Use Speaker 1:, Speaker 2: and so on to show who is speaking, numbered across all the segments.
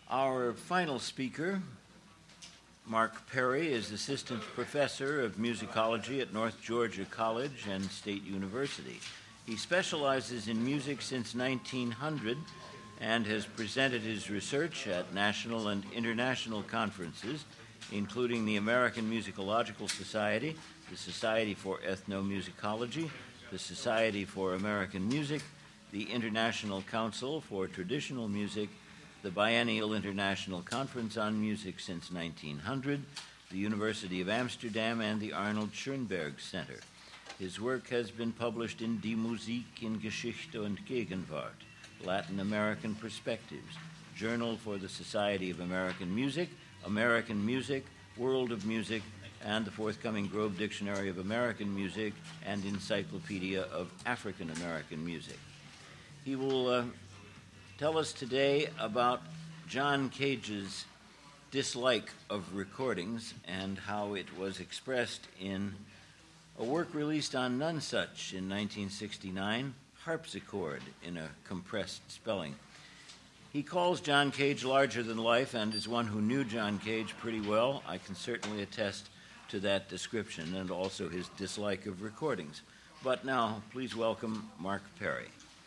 Speaker 1: Our final speaker, Mark Perry, is Assistant Professor of Musicology at North Georgia College and State University. He specializes in music since 1900 and has presented his research at national and international conferences, including the American Musicological Society, the Society for Ethnomusicology, the Society for American Music, the International Council for Traditional Music, the Biennial International Conference on Music since 1900, the University of Amsterdam, and the Arnold Schoenberg Center. His work has been published in Die Musik in Geschichte und Gegenwart, Latin American Perspectives, Journal for the Society of American Music, World of Music, and the forthcoming Grove Dictionary of American Music and Encyclopedia of African American Music. He will tell us today about John Cage's dislike of recordings and how it was expressed in a work released on Nonesuch in 1969, Harpsichord, in a compressed spelling. He calls John Cage larger than life, and as one who knew John Cage pretty well, I can certainly attest to that description and also his dislike of recordings. But now, please welcome Mark Perry.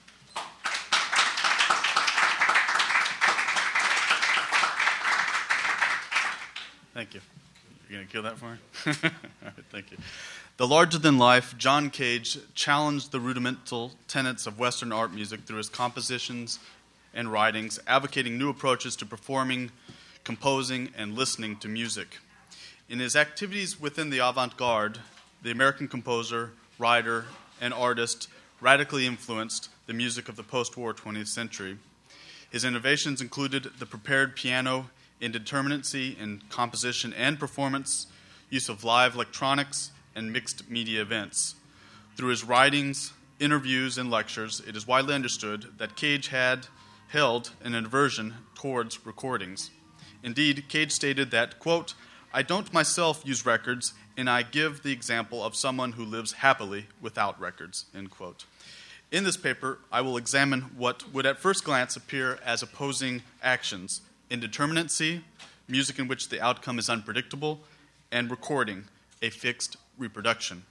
Speaker 2: Thank you. You're going to kill that for me? All right, thank you. The larger-than-life John Cage challenged the rudimental tenets of Western art music through his compositions and writings, advocating new approaches to performing, composing, and listening to music. In his activities within the avant-garde, the American composer, writer, and artist radically influenced the music of the post-war 20th century. His innovations included the prepared piano, indeterminacy in composition and performance, use of live electronics, and mixed media events. Through his writings, interviews, and lectures, it is widely understood that Cage had held an aversion towards recordings. Indeed, Cage stated that, quote, "I don't myself use records, and I give the example of someone who lives happily without records," end quote. In this paper, I will examine what would at first glance appear as opposing actions: indeterminacy, music in which the outcome is unpredictable, and recording, a fixed reproduction.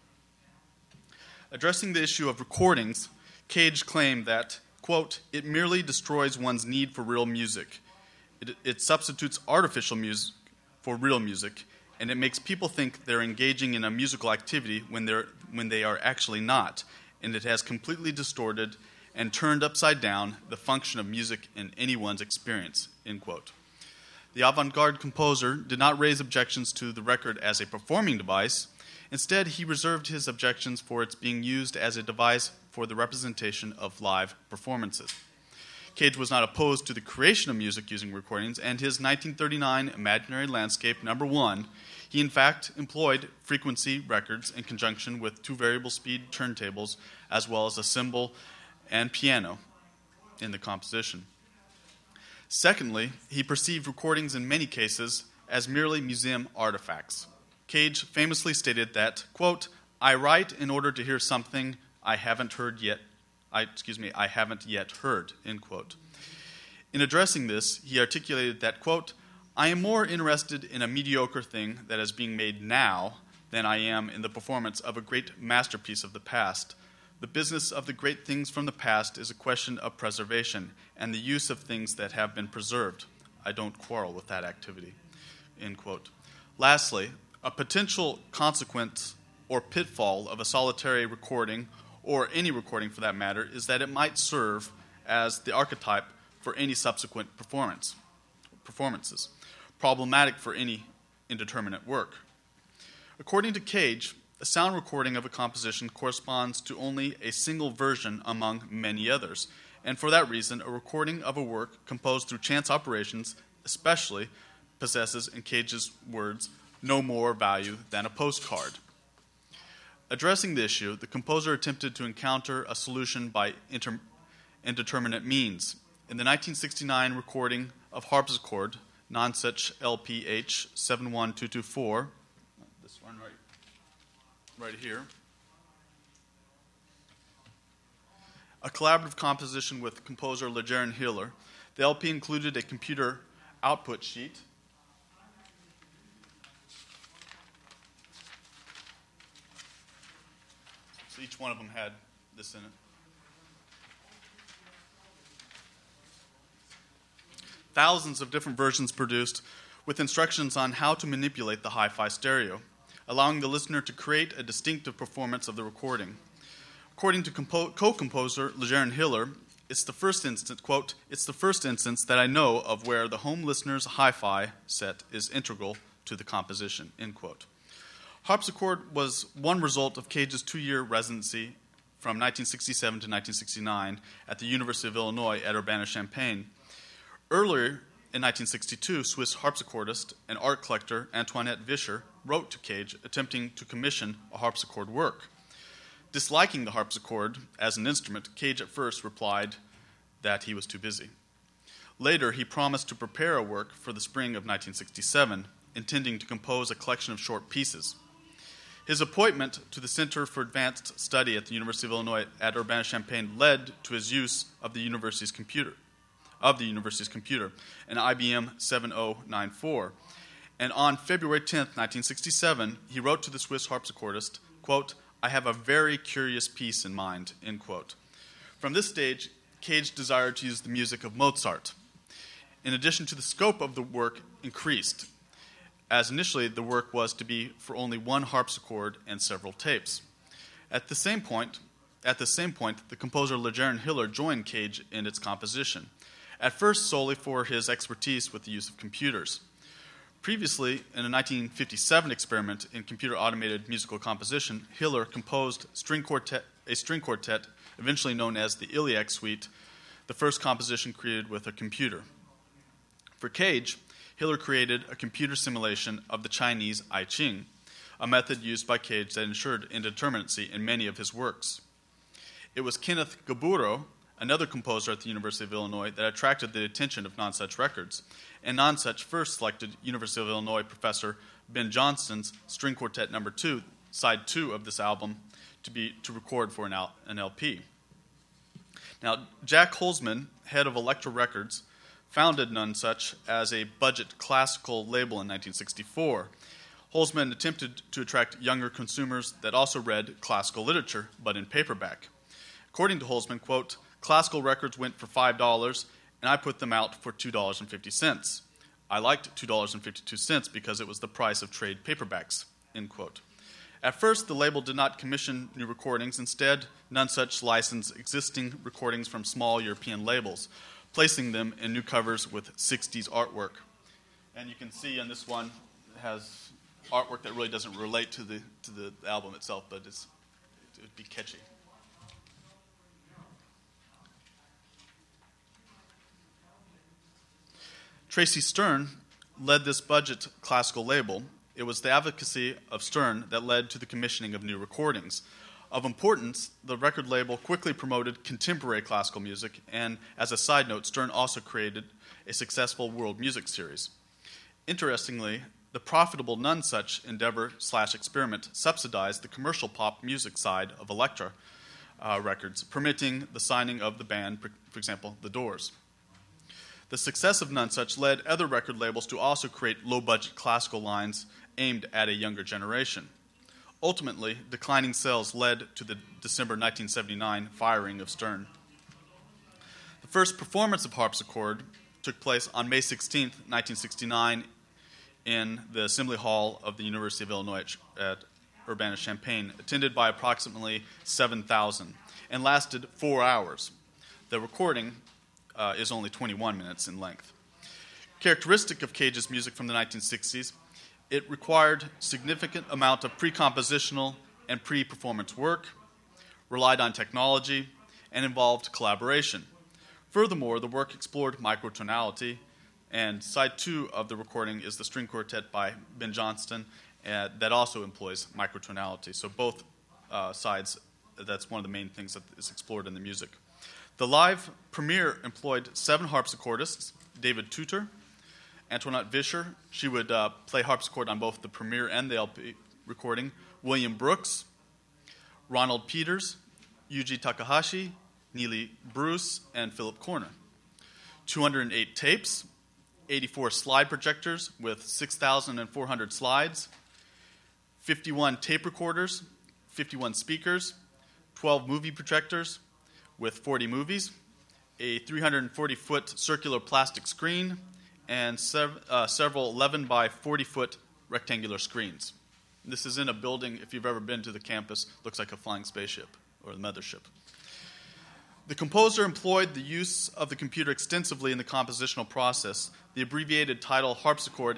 Speaker 2: Addressing the issue of recordings, Cage claimed that, quote, "It merely destroys one's need for real music. It substitutes artificial music for real music, and it makes people think they're engaging in a musical activity when they are actually not, and it has completely distorted and turned upside down the function of music in anyone's experience," end quote. The avant-garde composer did not raise objections to the record as a performing device. Instead, he reserved his objections for its being used as a device for the representation of live performances. Cage was not opposed to the creation of music using recordings, and his 1939 Imaginary Landscape No. 1, he in fact employed frequency records in conjunction with two variable speed turntables, as well as a cymbal and piano in the composition. Secondly, he perceived recordings in many cases as merely museum artifacts. Cage famously stated that, quote, "I write in order to hear something I haven't yet heard," end quote. In addressing this, he articulated that, quote, "I am more interested in a mediocre thing that is being made now than I am in the performance of a great masterpiece of the past. The business of the great things from the past is a question of preservation and the use of things that have been preserved. I don't quarrel with that activity," end quote. Lastly, a potential consequence or pitfall of a solitary recording, or any recording for that matter, is that it might serve as the archetype for any subsequent performances, problematic for any indeterminate work. According to Cage, a sound recording of a composition corresponds to only a single version among many others, and for that reason, a recording of a work composed through chance operations especially possesses, in Cage's words, no more value than a postcard. Addressing the issue, the composer attempted to encounter a solution by indeterminate means. In the 1969 recording of Harpsichord, Nonesuch LPH 71224, this one right here, a collaborative composition with composer LeJaron Hiller, the LP included a computer output sheet. So each one of them had this in it. Thousands of different versions produced with instructions on how to manipulate the hi-fi stereo, allowing the listener to create a distinctive performance of the recording. According to co-composer Lejeune Hiller, it's the first instance, quote, "It's the first instance that I know of where the home listener's hi-fi set is integral to the composition," end quote. Harpsichord was one result of Cage's 2-year residency from 1967 to 1969 at the University of Illinois at Urbana-Champaign. Earlier in 1962, Swiss harpsichordist and art collector Antoinette Vischer wrote to Cage attempting to commission a harpsichord work. Disliking the harpsichord as an instrument, Cage at first replied that he was too busy. Later, he promised to prepare a work for the spring of 1967, intending to compose a collection of short pieces. His appointment to the Center for Advanced Study at the University of Illinois at Urbana-Champaign led to his use of the university's computer, an IBM 7094. And on February 10, 1967, he wrote to the Swiss harpsichordist, quote, "I have a very curious piece in mind," end quote. From this stage, Cage desired to use the music of Mozart. In addition to the scope of the work increased, as initially the work was to be for only one harpsichord and several tapes. At the same point, the composer Lejeune Hiller joined Cage in its composition, at first solely for his expertise with the use of computers. Previously, in a 1957 experiment in computer-automated musical composition, Hiller composed a string quartet, eventually known as the Iliac Suite, the first composition created with a computer. For Cage, Hiller created a computer simulation of the Chinese I Ching, a method used by Cage that ensured indeterminacy in many of his works. It was Kenneth Gaburo, another composer at the University of Illinois, that attracted the attention of Nonsuch Records, and Nonsuch first selected University of Illinois professor Ben Johnston's String Quartet No. 2, side 2 of this album, to record for an LP. Now, Jack Holzman, head of Elektra Records, founded Nonsuch as a budget classical label in 1964. Holzman attempted to attract younger consumers that also read classical literature, but in paperback. According to Holzman, quote, "Classical records went for $5, and I put them out for $2.50. I liked $2.52 because it was the price of trade paperbacks," end quote. At first, the label did not commission new recordings. Instead, Nonsuch licensed existing recordings from small European labels, placing them in new covers with 60s artwork. And you can see on this one, it has artwork that really doesn't relate to the album itself, but it would be catchy. Tracy Stern led this budget classical label. It was the advocacy of Stern that led to the commissioning of new recordings. Of importance, the record label quickly promoted contemporary classical music, and as a side note, Stern also created a successful world music series. Interestingly, the profitable Nonsuch endeavor/experiment subsidized the commercial pop music side of Elektra Records, permitting the signing of the band, for example, The Doors. The success of Nonsuch led other record labels to also create low-budget classical lines aimed at a younger generation. Ultimately, declining sales led to the December 1979 firing of Stern. The first performance of Harpsichord took place on May 16, 1969, in the Assembly Hall of the University of Illinois at Urbana-Champaign, attended by approximately 7,000, and lasted 4 hours. The recording is only 21 minutes in length. Characteristic of Cage's music from the 1960s, it required significant amount of pre-compositional and pre-performance work, relied on technology, and involved collaboration. Furthermore, the work explored microtonality, and side 2 of the recording is the string quartet by Ben Johnston that also employs microtonality. So both sides, that's one of the main things that is explored in the music. The live premiere employed 7 harpsichordists: David Tutor, Antoinette Vischer, she would play harpsichord on both the premiere and the LP recording, William Brooks, Ronald Peters, Yuji Takahashi, Neely Bruce, and Philip Corner. 208 tapes, 84 slide projectors with 6,400 slides, 51 tape recorders, 51 speakers, 12 movie projectors with 40 movies, a 340-foot circular plastic screen, and several 11 by 40-foot rectangular screens. This is in a building, if you've ever been to the campus, looks like a flying spaceship or the mothership. The composer employed the use of the computer extensively in the compositional process. The abbreviated title harpsichord,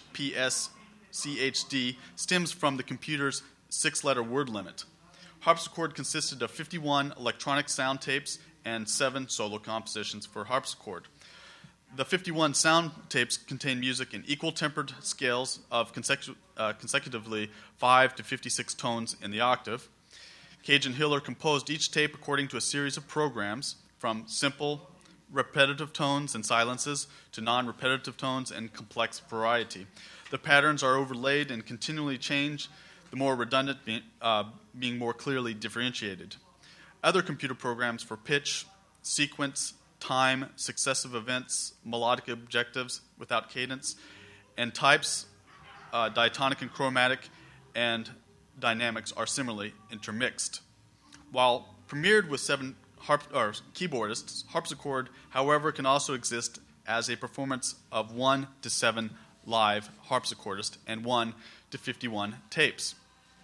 Speaker 2: HPSCHD, stems from the computer's 6-letter word limit. Harpsichord consisted of 51 electronic sound tapes and 7 solo compositions for harpsichord. The 51 sound tapes contain music in equal tempered scales of consecutively 5 to 56 tones in the octave. Cage and Hiller composed each tape according to a series of programs, from simple, repetitive tones and silences to non-repetitive tones and complex variety. The patterns are overlaid and continually change, the more redundant being more clearly differentiated. Other computer programs for pitch, sequence, time, successive events, melodic objectives without cadence, and types, diatonic and chromatic, and dynamics are similarly intermixed. While premiered with 7 keyboardists, harpsichord, however, can also exist as a performance of 1 to 7 live harpsichordists and 1 to 51 tapes.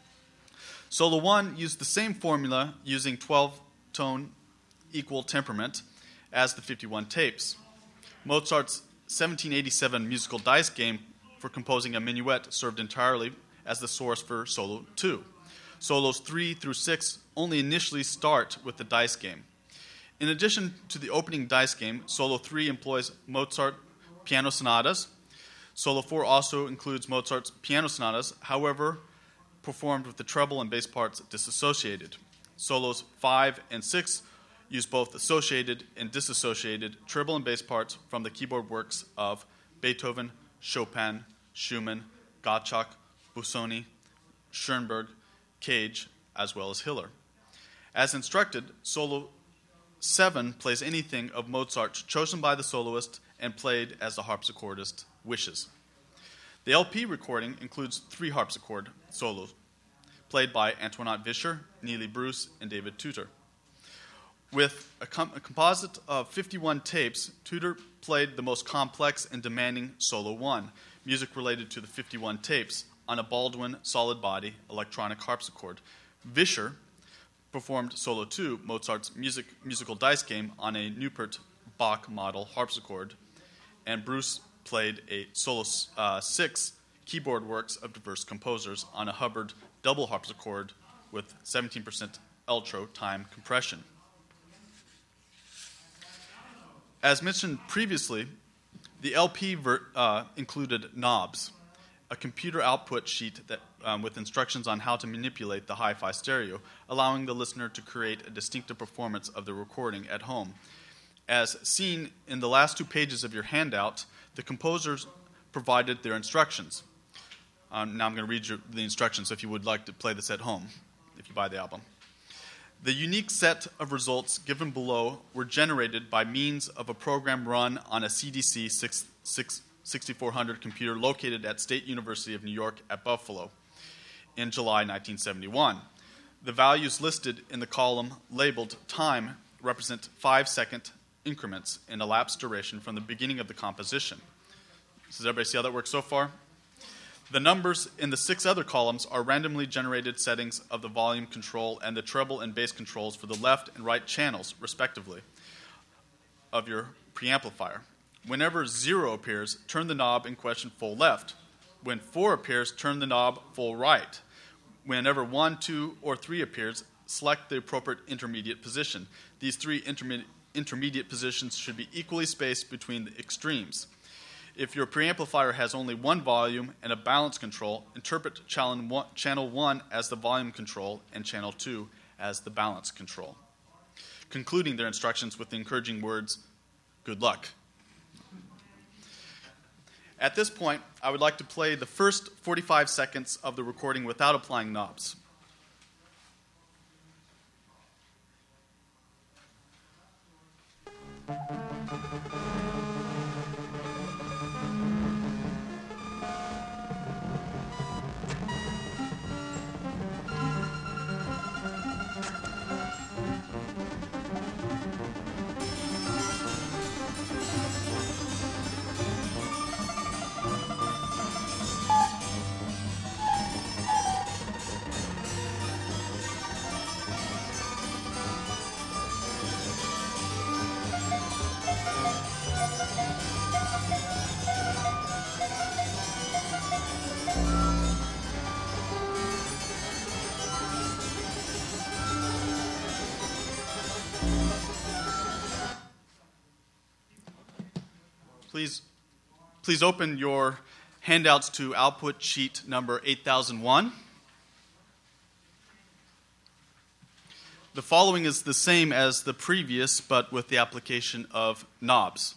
Speaker 2: Solo 1 used the same formula using 12-tone equal temperament as the 51 tapes. Mozart's 1787 musical dice game for composing a minuet served entirely as the source for Solo 2. Solos 3 through 6 only initially start with the dice game. In addition to the opening dice game, Solo 3 employs Mozart piano sonatas. Solo 4 also includes Mozart's piano sonatas, however, performed with the treble and bass parts disassociated. Solos 5 and 6 use both associated and disassociated treble and bass parts from the keyboard works of Beethoven, Chopin, Schumann, Gottschalk, Busoni, Schoenberg, Cage, as well as Hiller. As instructed, Solo 7 plays anything of Mozart chosen by the soloist and played as the harpsichordist wishes. The LP recording includes 3 harpsichord solos, played by Antoinette Vischer, Neely Bruce, and David Tudor. With a composite of 51 tapes, Tudor played the most complex and demanding Solo 1, music related to the 51 tapes, on a Baldwin solid-body electronic harpsichord. Vischer performed Solo 2, Mozart's musical dice game, on a Neupert Bach model harpsichord, and Bruce played a Solo 6 keyboard works of diverse composers on a Hubbard double harpsichord with 17% ultra time compression. As mentioned previously, the LP included knobs, a computer output sheet that, with instructions on how to manipulate the hi-fi stereo, allowing the listener to create a distinctive performance of the recording at home. As seen in the last 2 pages of your handout, the composers provided their instructions. Now I'm going to read you the instructions if you would like to play this at home, if you buy the album. The unique set of results given below were generated by means of a program run on a CDC 6400 computer located at State University of New York at Buffalo in July 1971. The values listed in the column labeled time represent 5-second increments in elapsed duration from the beginning of the composition. Does everybody see how that works so far? The numbers in the 6 other columns are randomly generated settings of the volume control and the treble and bass controls for the left and right channels, respectively, of your preamplifier. Whenever 0 appears, turn the knob in question full left. When 4 appears, turn the knob full right. Whenever 1, 2, or 3 appears, select the appropriate intermediate position. These 3 intermediate positions should be equally spaced between the extremes. If your preamplifier has only one volume and a balance control, interpret channel 1 as the volume control and channel 2 as the balance control. Concluding their instructions with the encouraging words, "Good luck." At this point, I would like to play the first 45 seconds of the recording without applying knobs. please open your handouts to output sheet number 8001. The following is the same as the previous, but with the application of knobs.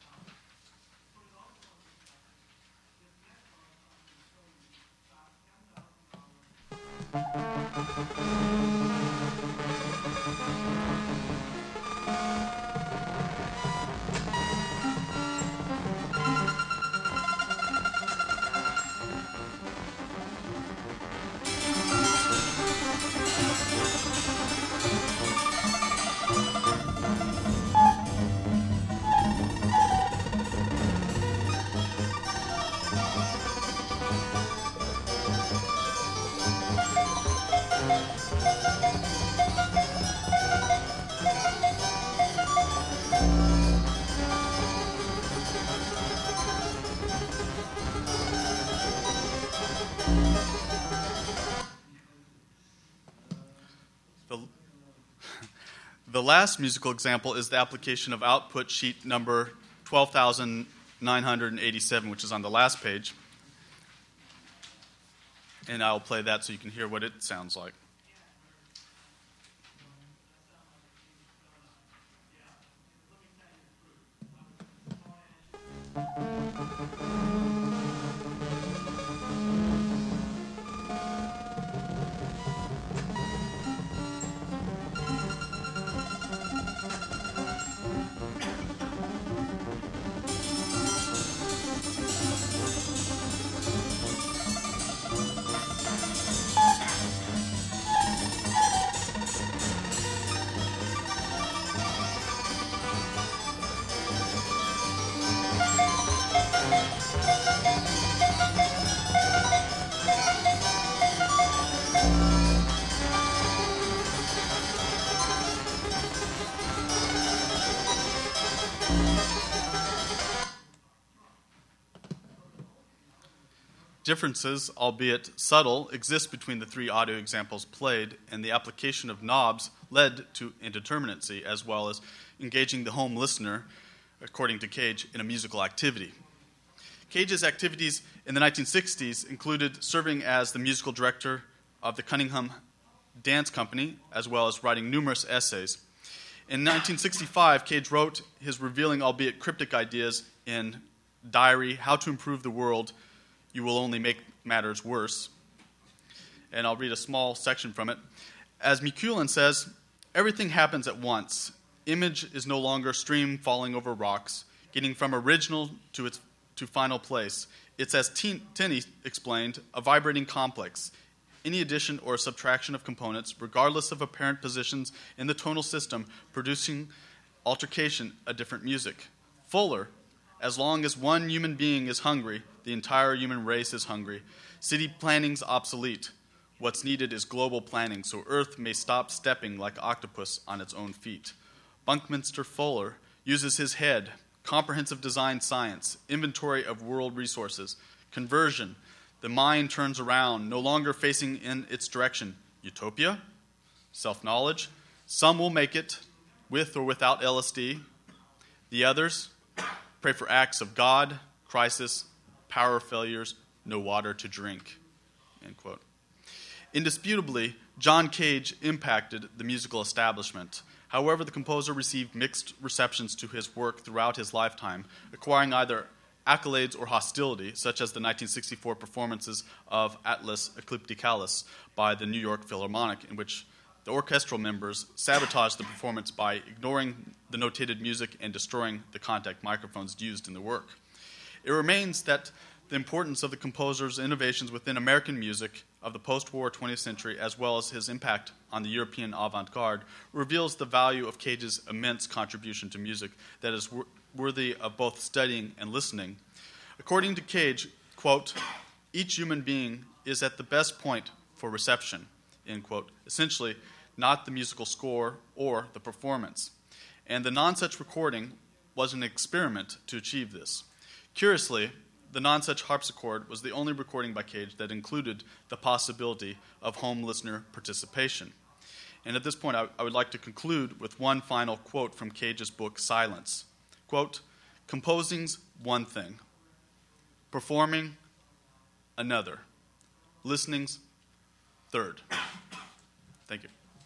Speaker 2: The last musical example is the application of output sheet number 12,987, which is on the last page. And I'll play that so you can hear what it sounds like. Differences, albeit subtle, exist between the three audio examples played, and the application of knobs led to indeterminacy, as well as engaging the home listener, according to Cage, in a musical activity. Cage's activities in the 1960s included serving as the musical director of the Cunningham Dance Company, as well as writing numerous essays. In 1965, Cage wrote his revealing, albeit cryptic, ideas in Diary, How to Improve the World, You Will Only Make Matters Worse. And I'll read a small section from it. As McEulin says, everything happens at once. Image is no longer stream falling over rocks, getting from original to final place. It's, as Tenney explained, a vibrating complex. Any addition or subtraction of components, regardless of apparent positions in the tonal system, producing altercation, a different music. Fuller, as long as one human being is hungry, the entire human race is hungry. City planning's obsolete. What's needed is global planning, so Earth may stop stepping like octopus on its own feet. Buckminster Fuller uses his head, comprehensive design science, inventory of world resources, conversion. The mind turns around, no longer facing in its direction. Utopia, self-knowledge. Some will make it, with or without LSD. The others pray for acts of God, crisis, power failures, no water to drink. End quote. Indisputably, John Cage impacted the musical establishment. However, the composer received mixed receptions to his work throughout his lifetime, acquiring either accolades or hostility, such as the 1964 performances of Atlas Eclipticalis by the New York Philharmonic, in which the orchestral members sabotaged the performance by ignoring the notated music and destroying the contact microphones used in the work. It remains that the importance of the composer's innovations within American music of the post-war 20th century, as well as his impact on the European avant-garde, reveals the value of Cage's immense contribution to music that is worthy of both studying and listening. According to Cage, quote, each human being is at the best point for reception, end quote, essentially not the musical score or the performance. And the Nonsuch recording was an experiment to achieve this. Curiously, the Nonsuch harpsichord was the only recording by Cage that included the possibility of home listener participation. And at this point, I would like to conclude with one final quote from Cage's book, Silence. Quote, Composing's one thing. Performing, another. Listening's third. Thank you.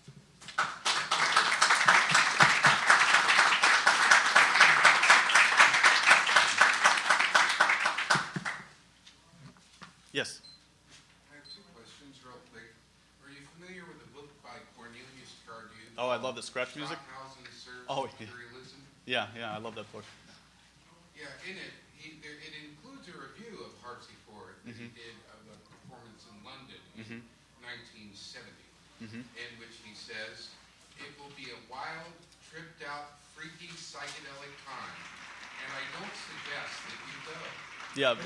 Speaker 2: Yes.
Speaker 3: I have two questions real quick. Are you familiar with the book by Cornelius Cardew?
Speaker 2: Oh, I love the scratch music.
Speaker 3: Stockhausen Serves
Speaker 2: Oh, yeah.
Speaker 3: Materialism?
Speaker 2: Yeah, I love that book.
Speaker 3: Yeah, in it, it includes a review of Harpsichord that he did of a performance in London in 1970, in which he says, "It will be a wild, tripped out, freaky, psychedelic time, and I don't suggest that you go."
Speaker 2: Yeah.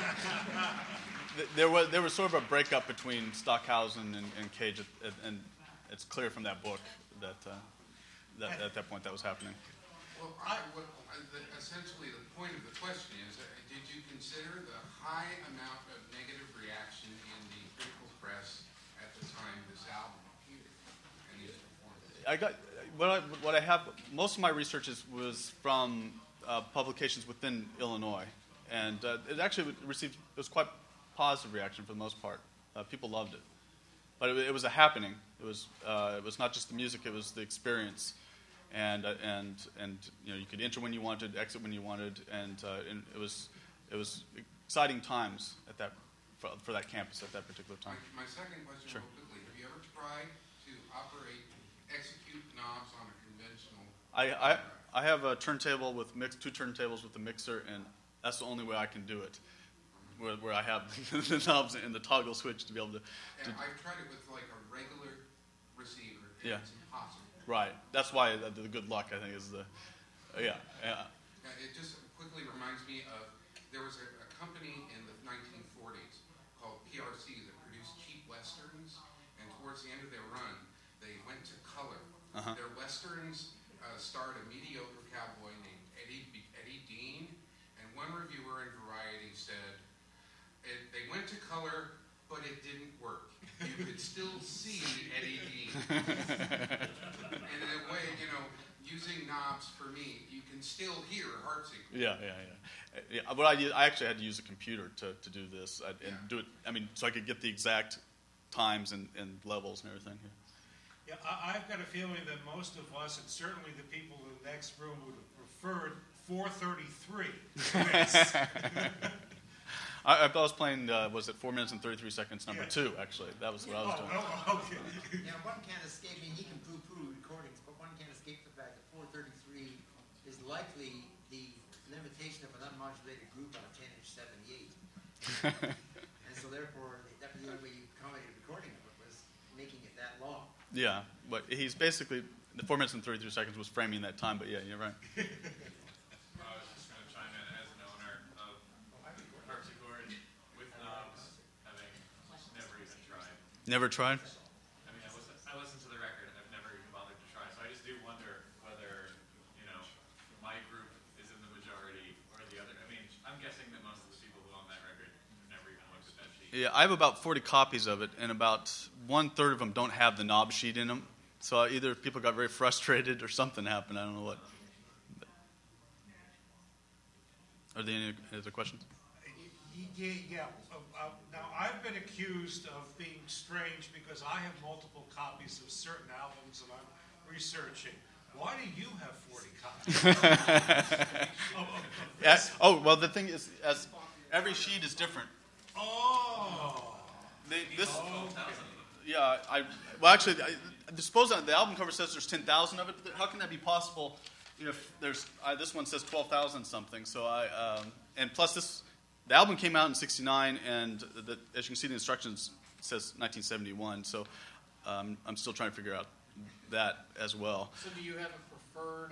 Speaker 2: There was sort of a breakup between Stockhausen and Cage, and it's clear from that book that at that point that was happening.
Speaker 3: Well, essentially the point of the question is, did you consider the high amount of negative reaction in the critical press at the time this album appeared and these performances?
Speaker 2: What I have, most of my research was from publications within Illinois, and it actually received, it was quite positive reaction for the most part. People loved it, but it was a happening. It was not just the music; it was the experience, and you could enter when you wanted, exit when you wanted, and it was exciting times at that for that campus at that particular time.
Speaker 3: My second question,
Speaker 2: Sure.
Speaker 3: real quickly: have you ever tried to execute knobs on a conventional?
Speaker 2: I have a turntable with two turntables with a mixer, and that's the only way I can do it. Where I have the knobs and the toggle switch to be able to.
Speaker 3: I've tried it with like a regular receiver. And
Speaker 2: Yeah.
Speaker 3: It's impossible.
Speaker 2: Right. That's why the good luck, I think, is the. Yeah.
Speaker 3: It just quickly reminds me of there was a company in the 1940s called PRC that produced cheap westerns, and towards the end of their run, they went to color. Their westerns starred a mediocre cowboy named Eddie Dean, and one reviewer in Variety said, they went to color, but it didn't work. You could still see Eddie Dean. And in a way, using knobs for me, you can still hear harpsichord.
Speaker 2: Yeah. But I actually had to use a computer to do this and do it. I mean, so I could get the exact times and levels and everything.
Speaker 4: Yeah, I've got a feeling that most of us, and certainly the people in the next room, would have preferred 4:33. Yes.
Speaker 2: I was playing, was it 4 minutes and 33 seconds, number 2, actually. That was what I was doing.
Speaker 4: Okay.
Speaker 5: Now, one can't escape, he can poo-poo recordings, but one can't escape the fact that 433 is likely the limitation of an unmodulated group on a 10-inch 78. And so therefore, that was the only way you accommodated recording of it, was making it that long.
Speaker 2: Yeah, but he's basically, the 4 minutes and 33 seconds was framing that time, but yeah, you're right.
Speaker 6: I was just going to chime in as an owner of harpsichord with knobs, having never even tried.
Speaker 2: Never tried?
Speaker 6: I mean, I listened to the record. I've never even bothered to try. So I just do wonder whether, my group is in the majority or the other. I mean, I'm guessing that most of the people who own that record never even looked at that sheet.
Speaker 2: Yeah, I have about 40 copies of it, and about 1/3 of them don't have the knob sheet in them. So either people got very frustrated or something happened. I don't know what. Are there any other questions?
Speaker 4: Yeah. Now, I've been accused of being strange because I have multiple copies of certain albums that I'm researching. Why do you have 40 copies?
Speaker 2: Well, the thing is, as every sheet is different. Yeah, actually, I suppose the album cover says there's 10,000 of it. But how can that be possible if there's this one says 12,000 something? So and plus the album came out in '69, and as you can see, the instructions says 1971. So I'm still trying to figure out that as well.
Speaker 7: So do you have a preferred?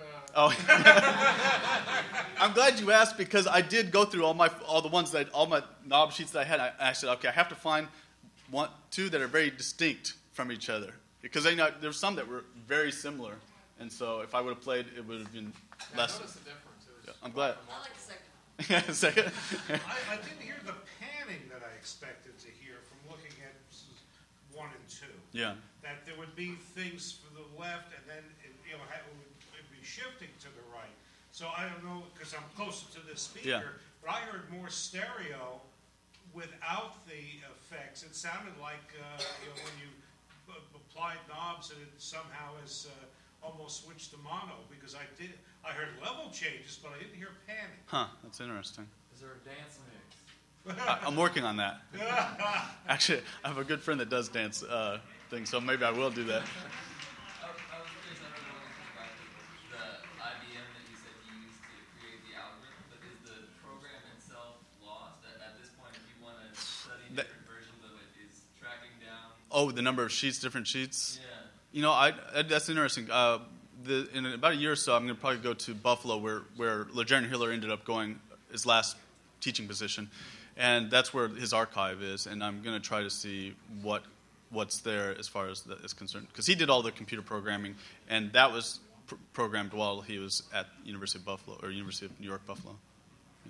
Speaker 2: I'm glad you asked, because I did go through all my knob sheets that I had. I said, okay, I have to find two that are very distinct from each other, because there's some that were very similar, and so if I would have played, it would have been less.
Speaker 7: I noticed the difference. It was
Speaker 2: I'm glad.
Speaker 8: I like the second.
Speaker 2: Second.
Speaker 4: I didn't hear the panning that I expected to hear from looking at 1 and 2.
Speaker 2: Yeah.
Speaker 4: That there would be things for the left, and then it would be shifting to the right. So I don't know, because I'm closer to this speaker,
Speaker 2: Yeah.
Speaker 4: but I heard more stereo without the effects. It sounded like, when you applied knobs and it somehow has almost switched to mono, because I heard level changes, but I didn't hear panning.
Speaker 2: Huh, that's interesting.
Speaker 7: Is there a dance mix?
Speaker 2: I'm working on that. Actually, I have a good friend that does dance things, so maybe I will do that.
Speaker 8: I was curious, I don't know about the IBM that you said you used to create the algorithm, but is the program itself lost? At this point, if you want to study different versions of it, is tracking down?
Speaker 2: Oh, the number of sheets, different sheets?
Speaker 8: Yeah.
Speaker 2: You know, that's interesting. In about a year or so, I'm going to probably go to Buffalo, where LeJaron Hiller ended up going his last teaching position, and that's where his archive is. And I'm going to try to see what's there as far as that is concerned, because he did all the computer programming, and that was programmed while he was at University of Buffalo or University of New York Buffalo. Yeah.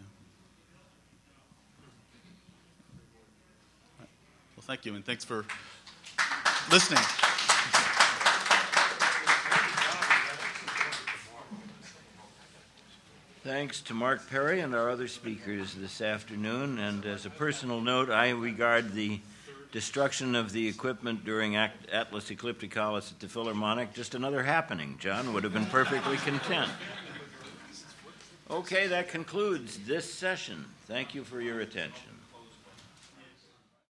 Speaker 2: Right. Well, thank you, and thanks for listening.
Speaker 1: Thanks to Mark Perry and our other speakers this afternoon. And as a personal note, I regard the destruction of the equipment during Atlas Eclipticalis at the Philharmonic just another happening. John would have been perfectly content. Okay, that concludes this session. Thank you for your attention.